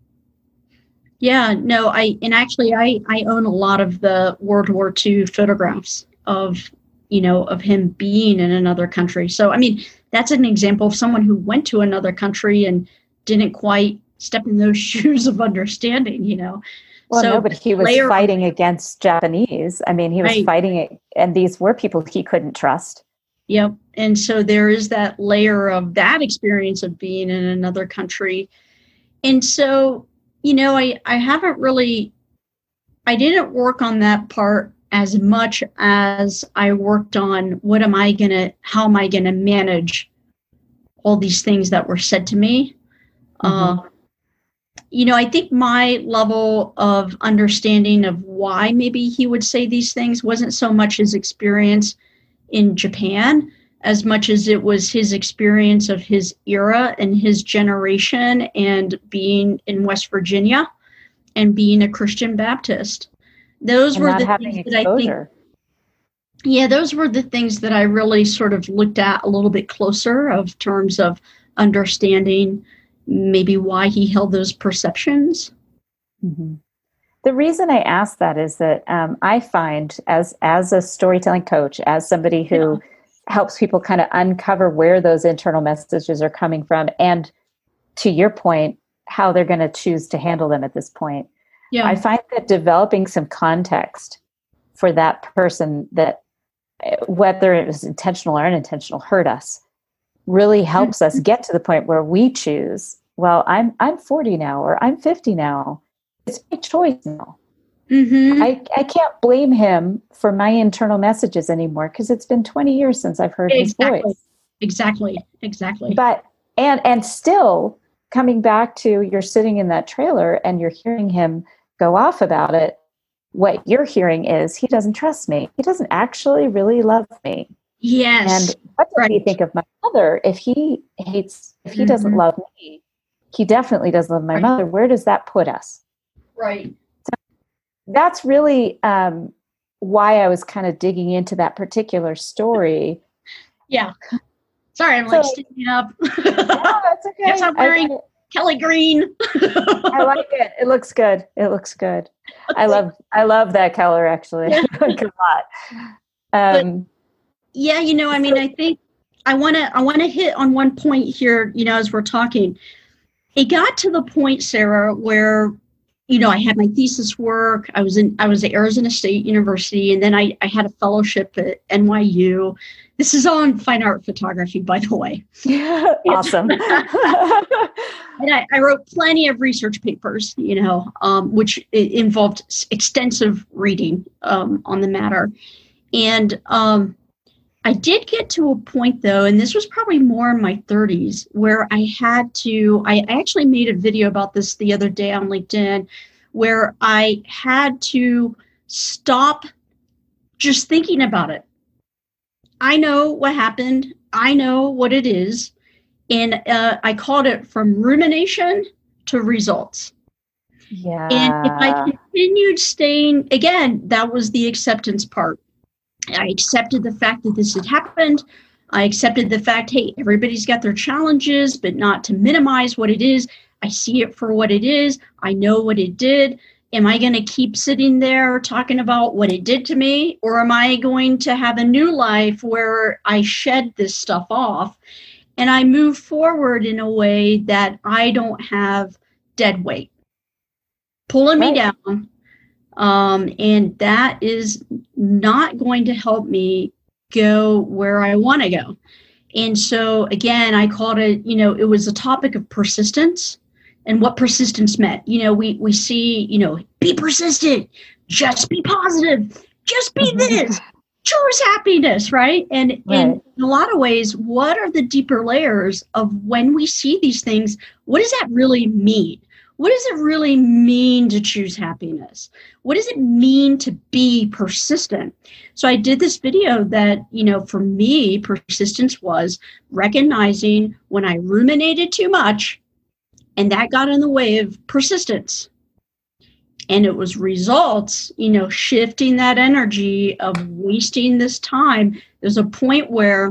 Speaker 3: Yeah, no, I, and actually I, I own a lot of the World War Two photographs of, you know, of him being in another country. So, I mean, that's an example of someone who went to another country and didn't quite step in those shoes of understanding, you know.
Speaker 1: Well,
Speaker 3: so
Speaker 1: no, but he was
Speaker 3: layer-
Speaker 1: fighting against Japanese. I mean, he was
Speaker 3: Right.
Speaker 1: fighting it, and these were people he couldn't trust.
Speaker 3: Yep. And so there is that layer of that experience of being in another country. And so, you know, I, I haven't really, I didn't work on that part as much as I worked on what am I going to, how am I going to manage all these things that were said to me.
Speaker 1: Mhm.
Speaker 3: Uh, you know, I think my level of understanding of why maybe he would say these things wasn't so much his experience in Japan as much as it was his experience of his era and his generation and being in West Virginia and being a Christian Baptist. Those
Speaker 1: And
Speaker 3: were
Speaker 1: not
Speaker 3: the
Speaker 1: having
Speaker 3: things that I think,
Speaker 1: exposure.
Speaker 3: yeah, those were the things that I really sort of looked at a little bit closer of terms of understanding maybe why he held those perceptions.
Speaker 1: Mhm. The reason I ask that is that um, I find as as a storytelling coach, as somebody who
Speaker 3: Yeah.
Speaker 1: helps people kind of uncover where those internal messages are coming from, and to your point, how they're going to choose to handle them at this point.
Speaker 3: Yeah.
Speaker 1: I find that developing some context for that person that, whether it was intentional or unintentional, hurt us, really helps us get to the point where we choose, well, I'm I'm forty now, or I'm fifty now. It's my choice now.
Speaker 3: Mm-hmm.
Speaker 1: I, I can't blame him for my internal messages anymore because it's been twenty years since I've heard
Speaker 3: Exactly.
Speaker 1: his voice.
Speaker 3: Exactly. Exactly.
Speaker 1: But and and still coming back to you're sitting in that trailer and you're hearing him go off about it. What you're hearing is he doesn't trust me. He doesn't actually really love me.
Speaker 3: Yes.
Speaker 1: And what does he
Speaker 3: right.
Speaker 1: think of my mother if he hates, if he doesn't
Speaker 3: Mhm.
Speaker 1: love me? He definitely doesn't love my
Speaker 3: Right.
Speaker 1: mother. Where does that put us?
Speaker 3: Right.
Speaker 1: That's really um, why I was kind of digging into that particular story.
Speaker 3: Yeah. Sorry, I'm like
Speaker 1: So-
Speaker 3: standing up.
Speaker 1: No, that's okay.
Speaker 3: Yes, I'm
Speaker 1: I-
Speaker 3: wearing
Speaker 1: I-
Speaker 3: Kelly Green.
Speaker 1: I like it. It looks good. It looks good. I love I love that color actually.
Speaker 3: Yeah.
Speaker 1: I like it a lot. Um,
Speaker 3: Yeah, you know, I mean, I think I want to I want to hit on one point here, you know, as we're talking. It got to the point, Sarah, where, you know, I had my thesis work. I was in I was at Arizona State University, and then I, I had a fellowship at N Y U. This is on fine art photography, by the way.
Speaker 1: awesome.
Speaker 3: And I, I wrote plenty of research papers, you know, um, which i- involved s- extensive reading um, on the matter. And um, I did get to a point, though, and this was probably more in my thirties, where I had to, I I actually made a video about this the other day on LinkedIn, where I had to stop just thinking about it. I know what happened. I know what it is. And uh, I called it from rumination to results.
Speaker 1: Yeah.
Speaker 3: And if I continued staying, again, that was the acceptance part. I accepted the fact that this had happened. I accepted the fact, hey, everybody's got their challenges, but not to minimize what it is. I see it for what it is. I know what it did. Am I going to keep sitting there talking about what it did to me? Or am I going to have a new life where I shed this stuff off and I move forward in a way that I don't have dead weight pulling me
Speaker 1: Right.
Speaker 3: down? Um, and that is not going to help me go where I want to go. And so, again, I called it, you know, it was a topic of persistence. and what persistence meant. You know, we, we see, you know, be persistent, just be positive, just be this, choose happiness, right? And, right. and in a lot of ways, what are the deeper layers of when we see these things? What does that really mean? What does it really mean to choose happiness? What does it mean to be persistent? So I did this video that, you know, for me, persistence was recognizing when I ruminated too much, and that got in the way of persistence. And it was results, you know, shifting that energy of wasting this time. There's a point where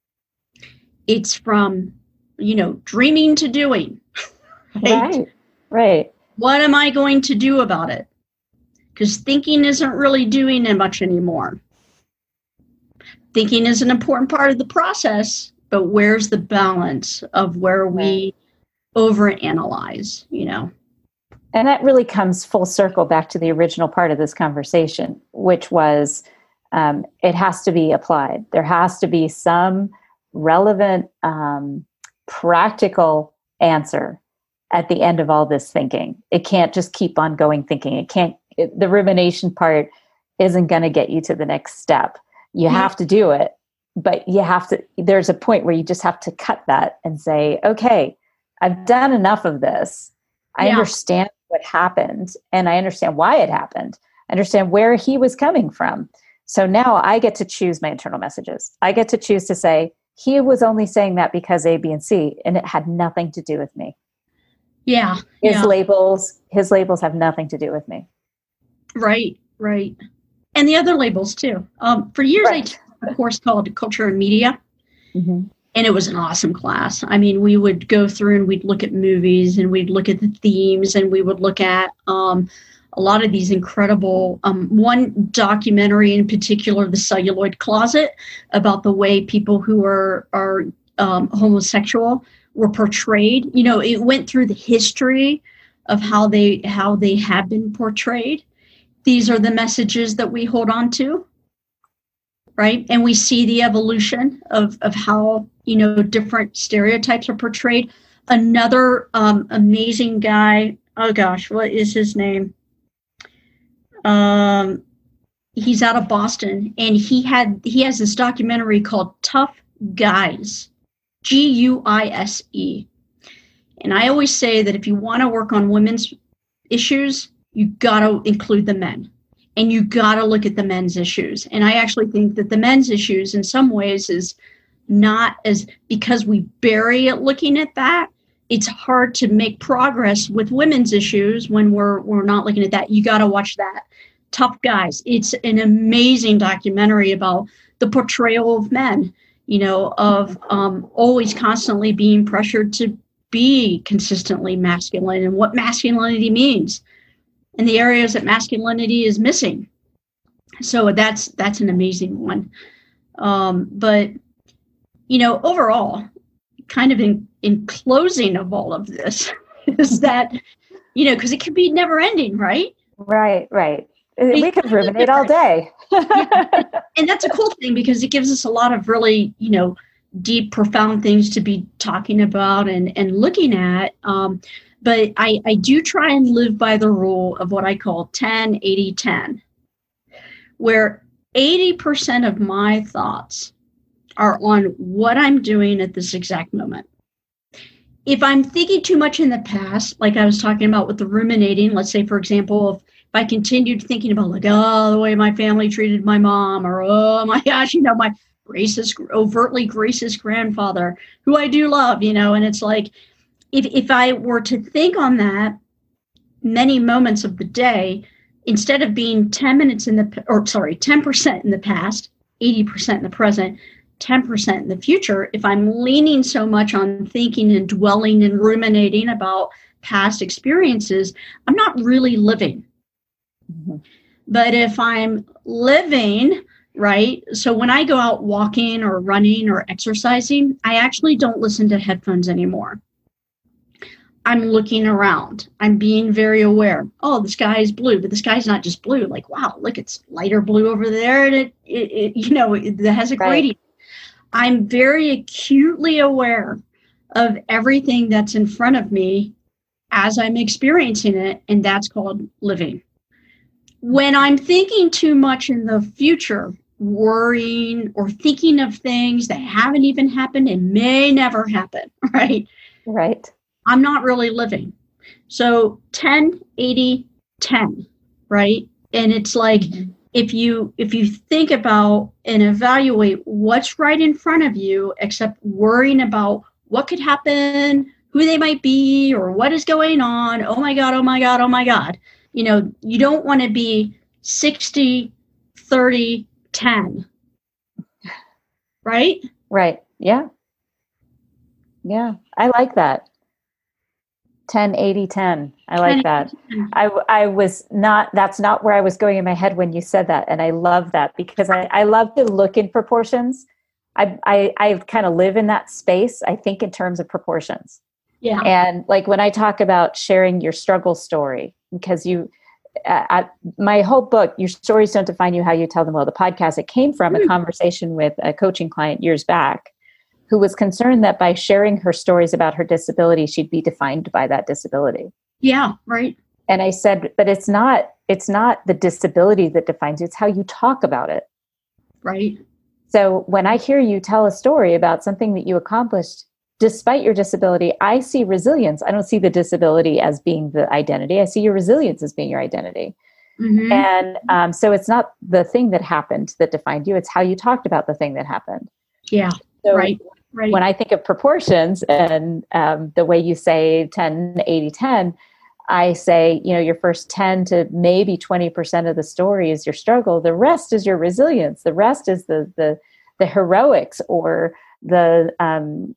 Speaker 3: it's from, you know, dreaming to doing.
Speaker 1: Right? Right. Right.
Speaker 3: What am I going to do about it? Because thinking isn't really doing it much anymore. Thinking is an important part of the process, but where's the balance of where we overanalyze, you know?
Speaker 1: And that really comes full circle back to the original part of this conversation, which was um, it has to be applied. There has to be some relevant, um, practical answer at the end of all this thinking. It can't just keep on going thinking. It can't, it, the rumination part isn't going to get you to the next step. You mm-hmm. have to do it, but you have to, there's a point where you just have to cut that and say, okay, I've done enough of this. I yeah. understand what happened and I understand why it happened. I understand where he was coming from. So now I get to choose my internal messages. I get to choose to say, he was only saying that because A, B, and C, and it had nothing to do with me.
Speaker 3: Yeah.
Speaker 1: His
Speaker 3: yeah.
Speaker 1: labels, his labels have nothing to do with me.
Speaker 3: Right, right. And the other labels too. Um, for years, right. I took a course called Culture and Media. Mm-hmm. And it was an awesome class. I mean, we would go through and we'd look at movies and we'd look at the themes and we would look at um, a lot of these incredible, um, one documentary in particular, The Celluloid Closet, about the way people who are, are um, homosexual were portrayed. You know, it went through the history of how they how they have been portrayed. These are the messages that we hold on to, right? And we see the evolution of, of how, you know, different stereotypes are portrayed. Another um, amazing guy, oh gosh, what is his name? Um, he's out of Boston, and he had he has this documentary called Tough Guys. G U I S E. And I always say that if you want to work on women's issues, you got to include the men. And you got to look at the men's issues. And I actually think that the men's issues in some ways is not as, because we bury it looking at that, it's hard to make progress with women's issues when we're we're not looking at that. You got to watch that. Tough Guys. It's an amazing documentary about the portrayal of men. You know, of um, always constantly being pressured to be consistently masculine and what masculinity means and the areas that masculinity is missing. So that's that's an amazing one. Um, but, you know, overall, kind of in, in closing of all of this is that, you know, because it could be never ending, right?
Speaker 1: Right, right. We could ruminate all day.
Speaker 3: Yeah. And that's a cool thing because it gives us a lot of really, you know, deep, profound things to be talking about and, and looking at. Um, but I, I do try and live by the rule of what I call ten, eighty, ten, where eighty percent of my thoughts are on what I'm doing at this exact moment. If I'm thinking too much in the past, like I was talking about with the ruminating, let's say, for example, if If I continued thinking about like, oh, the way my family treated my mom, or, oh my gosh, you know, my racist, overtly racist grandfather, who I do love, you know, and it's like, if, if I were to think on that many moments of the day, instead of being ten minutes in the, or sorry, ten percent in the past, eighty percent in the present, ten percent in the future, if I'm leaning so much on thinking and dwelling and ruminating about past experiences, I'm not really living. Mm-hmm. But if I'm living, right, so when I go out walking or running or exercising, I actually don't listen to headphones anymore. I'm looking around. I'm being very aware. Oh, the sky is blue, but the sky is not just blue. Like, wow, look, it's lighter blue over there, and it, it, it you know, it, it has a gradient. Right. I'm very acutely aware of everything that's in front of me as I'm experiencing it, and that's called living. When I'm thinking too much in the future, worrying or thinking of things that haven't even happened and may never happen, right?
Speaker 1: Right.
Speaker 3: I'm not really living. So ten, eighty, ten, right? And it's like, mm-hmm. if you if you think about and evaluate what's right in front of you, except worrying about what could happen, who they might be, or what is going on. Oh my God, oh my God, oh my God. You know, you don't want to be sixty, thirty, ten. Right?
Speaker 1: Right. Yeah. Yeah. I like that. ten, eighty, ten. I like that. I, I was not, that's not where I was going in my head when you said that. And I love that because I, I love to look in proportions. I, I, I kind of live in that space. I think in terms of proportions.
Speaker 3: Yeah.
Speaker 1: And like when I talk about sharing your struggle story, because you, uh, I, my whole book, Your Stories Don't Define You, How You Tell Them Well, the podcast, it came from mm. a conversation with a coaching client years back who was concerned that by sharing her stories about her disability, she'd be defined by that disability.
Speaker 3: Yeah, right.
Speaker 1: And I said, but it's not, it's not the disability that defines you, it's how you talk about it.
Speaker 3: Right.
Speaker 1: So when I hear you tell a story about something that you accomplished, despite your disability, I see resilience. I don't see the disability as being the identity. I see your resilience as being your identity. Mm-hmm. And um, so it's not the thing that happened that defined you. It's how you talked about the thing that happened.
Speaker 3: Yeah,
Speaker 1: so
Speaker 3: right. Right.
Speaker 1: When I think of proportions and um, the way you say ten, eighty, ten, I say, you know, your first ten to maybe twenty percent of the story is your struggle. The rest is your resilience. The rest is the the the heroics or the um,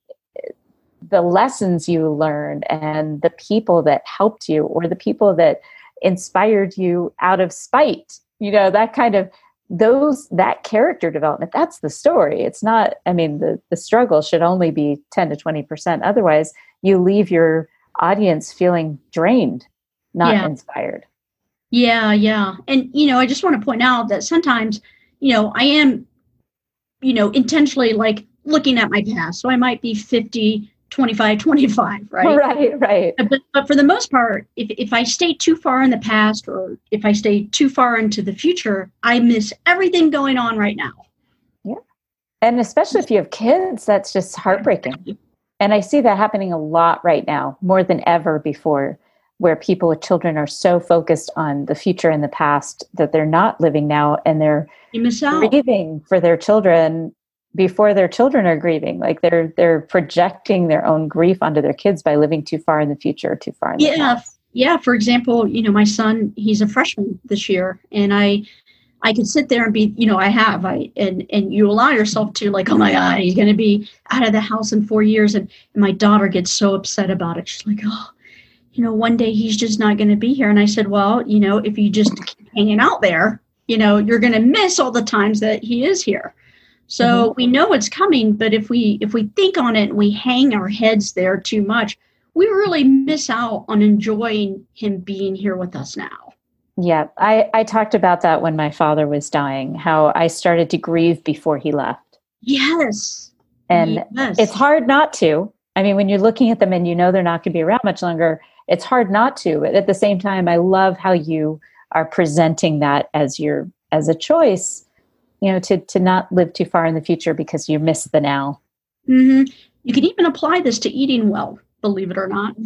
Speaker 1: the lessons you learned and the people that helped you or the people that inspired you out of spite. You know, that kind of those that character development, that's the story. It's not, I mean, the, the struggle should only be ten to twenty percent. Otherwise, you leave your audience feeling drained, not
Speaker 3: yeah.
Speaker 1: inspired.
Speaker 3: Yeah, yeah. And, you know, I just want to point out that sometimes, you know, I am, you know, intentionally like looking at my past. So I might be fifty, twenty-five, twenty-five, right?
Speaker 1: Right, right.
Speaker 3: But, but for the most part, if, if I stay too far in the past or if I stay too far into the future, I miss everything going on right now.
Speaker 1: Yeah. And especially if you have kids, that's just heartbreaking. And I see that happening a lot right now, more than ever before, where people with children are so focused on the future and the past that they're not living now and they're
Speaker 3: you miss out.
Speaker 1: grieving for their children before their children are grieving. Like they're they're projecting their own grief onto their kids by living too far in the future, or too far in the
Speaker 3: yeah,
Speaker 1: past.
Speaker 3: Yeah. For example, you know, my son, he's a freshman this year, and I I could sit there and be, you know, I have, I and and you allow yourself to like, oh my God, he's going to be out of the house in four years, and, and my daughter gets so upset about it. She's like, oh, you know, one day he's just not going to be here. And I said, well, you know, if you just keep hanging out there, you know, you're going to miss all the times that he is here. So mm-hmm. we know it's coming, but if we if we think on it and we hang our heads there too much, we really miss out on enjoying him being here with us now.
Speaker 1: Yeah, I, I talked about that when my father was dying, how I started to grieve before he left.
Speaker 3: Yes.
Speaker 1: And yes. It's hard not to. I mean, when you're looking at them and you know they're not going to be around much longer, it's hard not to. But at the same time, I love how you are presenting that as your as a choice. You know, to, to not live too far in the future because you miss the now.
Speaker 3: Mm-hmm. You can even apply this to eating well, believe it or not.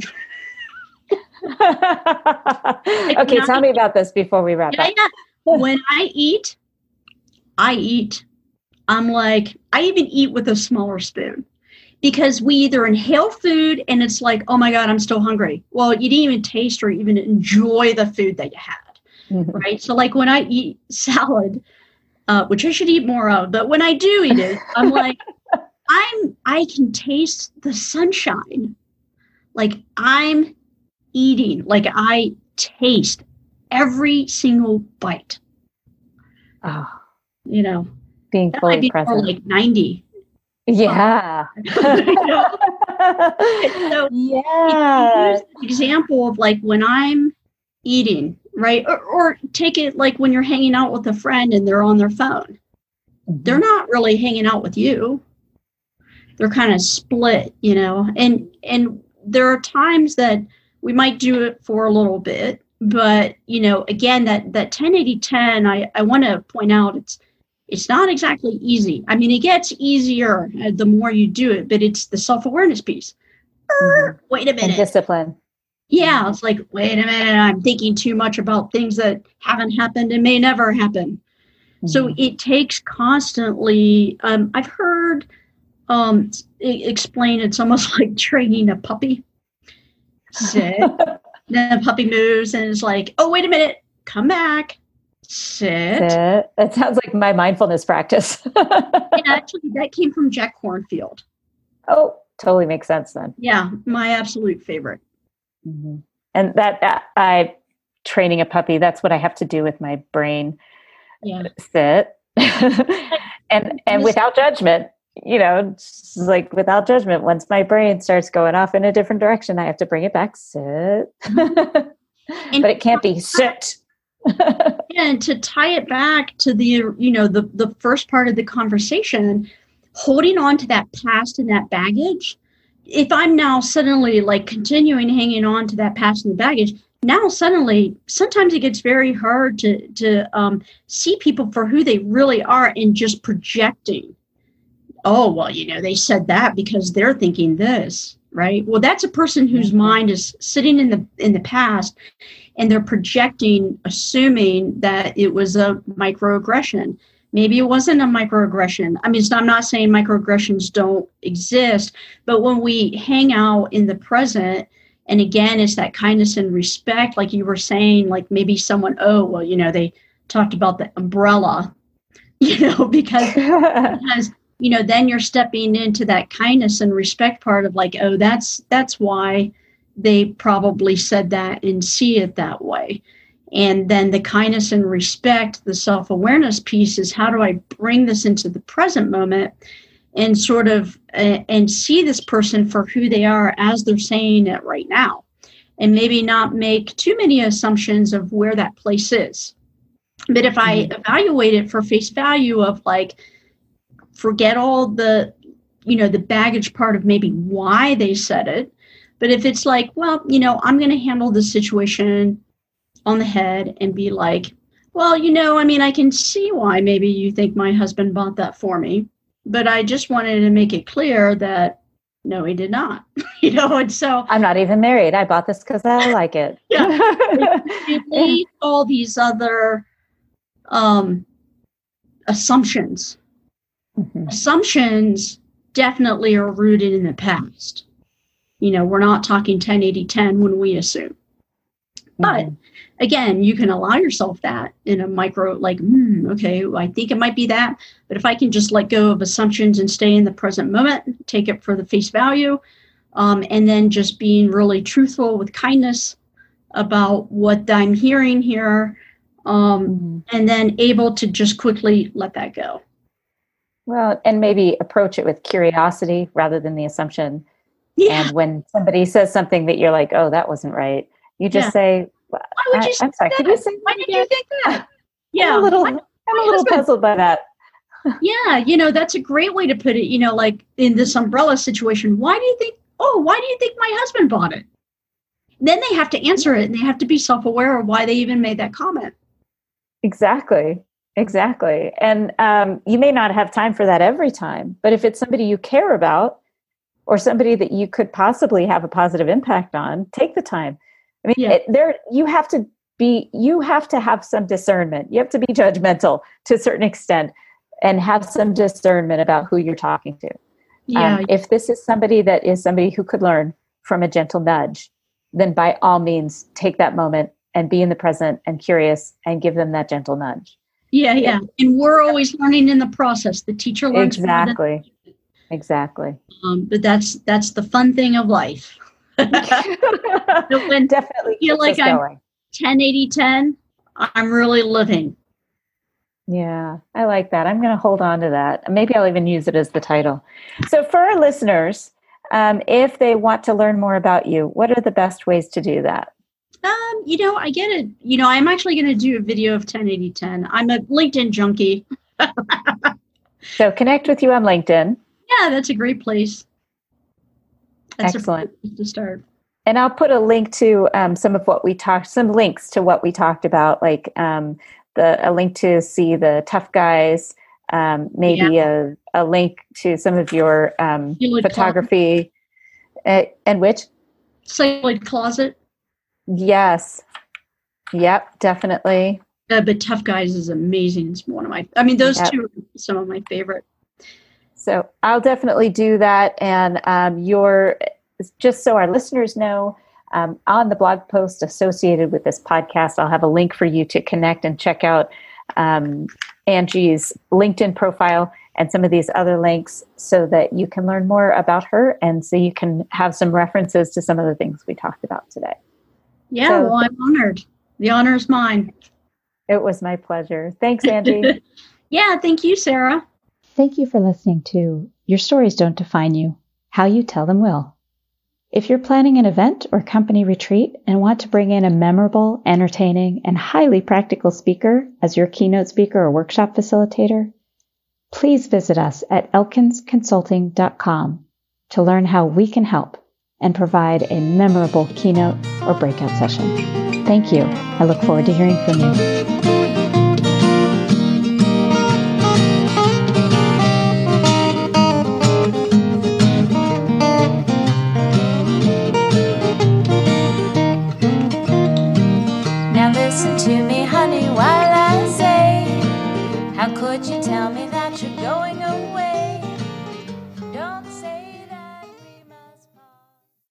Speaker 1: Okay, tell I, me about this before we wrap
Speaker 3: yeah,
Speaker 1: up.
Speaker 3: Yeah. When I eat, I eat. I'm like, I even eat with a smaller spoon because we either inhale food and it's like, oh my God, I'm still hungry. Well, you didn't even taste or even enjoy the food that you had, mm-hmm. right? So like when I eat salad, Uh, which I should eat more of. But when I do eat it, I'm like, I'm, I can taste the sunshine. Like I'm eating, like I taste every single bite.
Speaker 1: Oh,
Speaker 3: you know,
Speaker 1: being
Speaker 3: that
Speaker 1: fully
Speaker 3: might be
Speaker 1: present.
Speaker 3: more like ninety.
Speaker 1: Yeah.
Speaker 3: You know? So
Speaker 1: yeah.
Speaker 3: Here's an example of like when I'm eating, right? Or, or take it like when you're hanging out with a friend and they're on their phone. Mm-hmm. They're not really hanging out with you. They're kind of split, you know, and, and there are times that we might do it for a little bit. But, you know, again, that, that ten eighty ten, I, I want to point out it's, it's not exactly easy. I mean, it gets easier the more you do it, but it's the self-awareness piece.
Speaker 1: Mm-hmm.
Speaker 3: Wait a minute.
Speaker 1: And discipline.
Speaker 3: Yeah, it's like, wait a minute, I'm thinking too much about things that haven't happened and may never happen. Mm-hmm. So it takes constantly, um, I've heard um, explain it's almost like training a puppy. Sit. Then the puppy moves and is like, oh, wait a minute, come back, sit.
Speaker 1: sit. That sounds like my mindfulness practice.
Speaker 3: And actually, that came from Jack Kornfield.
Speaker 1: Oh, totally makes sense then.
Speaker 3: Yeah, my absolute favorite.
Speaker 1: Mm-hmm. And that, that I training a puppy, that's what I have to do with my brain.
Speaker 3: Yeah.
Speaker 1: Sit. and and without judgment. You know, it's like without judgment, once my brain starts going off in a different direction, I have to bring it back, sit. But it can't be sit.
Speaker 3: And to tie it back to the, you know, the, the first part of the conversation, holding on to that past and that baggage, if I'm now suddenly like continuing hanging on to that past and the baggage, now suddenly, sometimes it gets very hard to, to um, see people for who they really are and just projecting. Oh, well, you know, they said that because they're thinking this, right? Well, that's a person whose mind is sitting in the in the past and they're projecting, assuming that it was a microaggression. Maybe it wasn't a microaggression. I mean, it's not, I'm not saying microaggressions don't exist, but when we hang out in the present, and again, it's that kindness and respect, like you were saying, like maybe someone, oh, well, you know, they talked about the umbrella, you know, because, because you know, then you're stepping into that kindness and respect part of like, oh, that's that's why they probably said that and see it that way. And then the kindness and respect, the self-awareness piece is how do I bring this into the present moment and sort of uh, and see this person for who they are as they're saying it right now. And maybe not make too many assumptions of where that place is. But if I mm-hmm. evaluate it for face value of like, forget all the, you know, the baggage part of maybe why they said it. But if it's like, well, you know, I'm going to handle the situation on the head and be like, well, you know, I mean, I can see why maybe you think my husband bought that for me, but I just wanted to make it clear that no, he did not, you know, and so.
Speaker 1: I'm not even married. I bought this because I like it.
Speaker 3: Yeah. It leaves all these other um, assumptions. Mm-hmm. Assumptions definitely are rooted in the past. You know, we're not talking ten eighty ten when we assume. Mm-hmm. But again, you can allow yourself that in a micro, like, mm, okay, I think it might be that. But if I can just let go of assumptions and stay in the present moment, take it for the face value, um, and then just being really truthful with kindness about what I'm hearing here, um, mm-hmm. and then able to just quickly let that go.
Speaker 1: Well, and maybe approach it with curiosity rather than the assumption. Yeah. And when somebody says something that you're like, oh, that wasn't right, you just yeah. say, well,
Speaker 3: why would you
Speaker 1: I,
Speaker 3: say
Speaker 1: I'm sorry,
Speaker 3: that?
Speaker 1: could you say
Speaker 3: Why did you think that? Yeah.
Speaker 1: I'm a little, I'm a little puzzled by that.
Speaker 3: Yeah. You know, that's a great way to put it. You know, like in this umbrella situation, why do you think, oh, why do you think my husband bought it? Then they have to answer it and they have to be self-aware of why they even made that comment.
Speaker 1: Exactly. Exactly. And um, you may not have time for that every time, but if it's somebody you care about or somebody that you could possibly have a positive impact on, take the time. I mean, yeah. it, there you have to be, you have to have some discernment. You have to be judgmental to a certain extent and have some discernment about who you're talking to.
Speaker 3: Yeah.
Speaker 1: Um, if this is somebody that is somebody who could learn from a gentle nudge, then by all means, take that moment and be in the present and curious and give them that gentle nudge.
Speaker 3: Yeah, yeah. And we're always learning in the process. The teacher learns.
Speaker 1: Exactly. Exactly.
Speaker 3: Um, but that's that's the fun thing of life. So when
Speaker 1: definitely
Speaker 3: I feel like I'm going. ten eighty ten, I'm really living.
Speaker 1: Yeah, I like that. I'm going to hold on to that. Maybe I'll even use it as the title. So for our listeners, um, if they want to learn more about you, what are the best ways to do that?
Speaker 3: Um, you know, I get it. You know, I'm actually going to do a video of ten eighty ten. I'm a LinkedIn junkie.
Speaker 1: So connect with you on LinkedIn.
Speaker 3: Yeah, that's a great place. That's
Speaker 1: Excellent.
Speaker 3: A place to start.
Speaker 1: and I'll put a link to um, some of what we talked, some links to what we talked about, like um, the a link to see the Tough Guys, um, maybe yeah. a, a link to some of your um, photography, uh, and which?
Speaker 3: Celluloid Closet.
Speaker 1: Yes. Yep, definitely.
Speaker 3: Uh, but Tough Guys is amazing. It's one of my, I mean, those yep. two are some of my favorite.
Speaker 1: So I'll definitely do that. And um, your, just so our listeners know, um, on the blog post associated with this podcast, I'll have a link for you to connect and check out um, Angie's LinkedIn profile and some of these other links so that you can learn more about her and so you can have some references to some of the things we talked about today.
Speaker 3: Yeah, so, well, I'm honored. The honor is mine.
Speaker 1: It was my pleasure. Thanks, Angie.
Speaker 3: Yeah, thank you, Sarah.
Speaker 2: Thank you for listening to Your Stories Don't Define You, How You Tell Them Will. If you're planning an event or company retreat and want to bring in a memorable, entertaining, and highly practical speaker as your keynote speaker or workshop facilitator, please visit us at elkins consulting dot com to learn how we can help and provide a memorable keynote or breakout session. Thank you. I look forward to hearing from you.